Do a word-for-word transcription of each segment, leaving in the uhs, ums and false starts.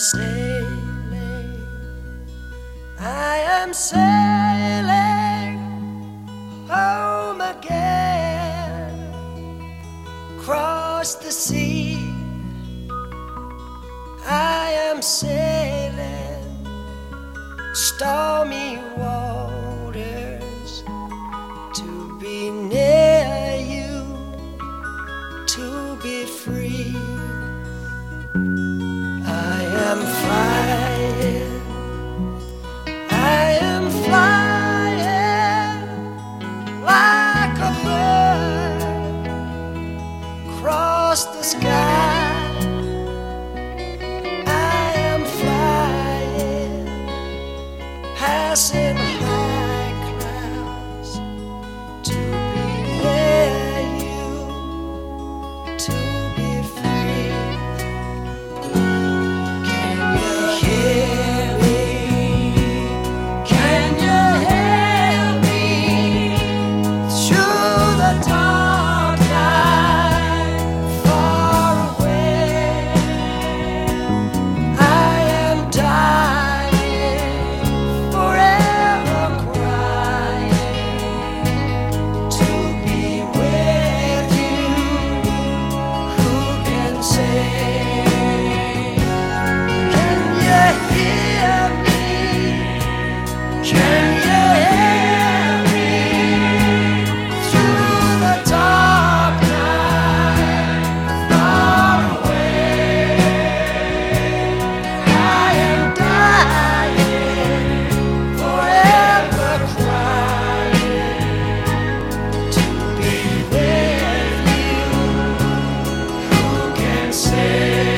sailing, I am sailing home again, across the sea. I am sailing stormy waters to be near you, to be free. I am flying, I am flying like a bird across the sky. I am flying, passing high clouds to be near you, to be free. Can you hear me? Can you hear me through the dark night, far away? I am dying, forever crying to be with you. Who can say? Can you hear me? Can you hear me through the dark night, far away? I am dying, forever crying to be with you. Who can say?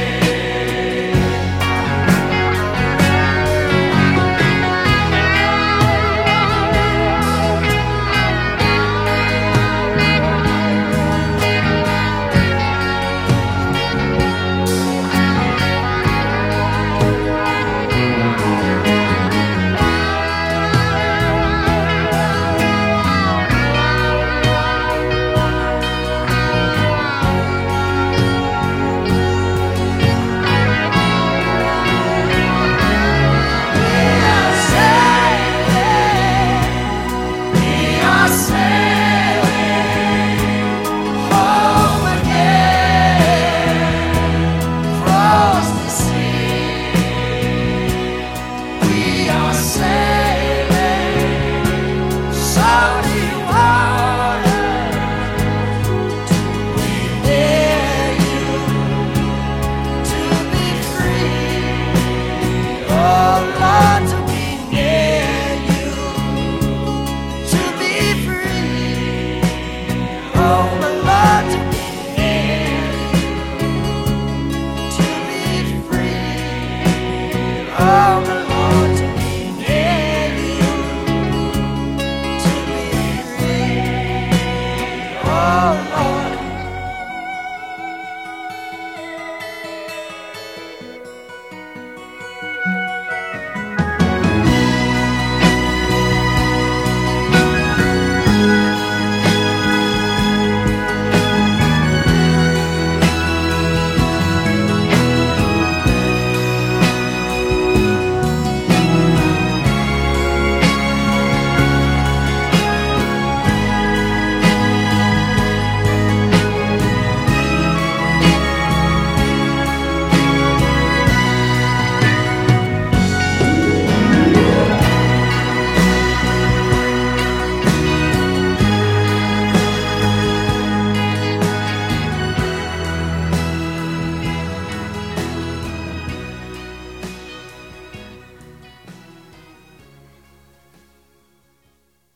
We are sailing home again, across the sea. We are sailing salty waters to be near you, to be free. Oh Lord, to be near you, to be free. Oh my Lord, to be near you, to be free. Oh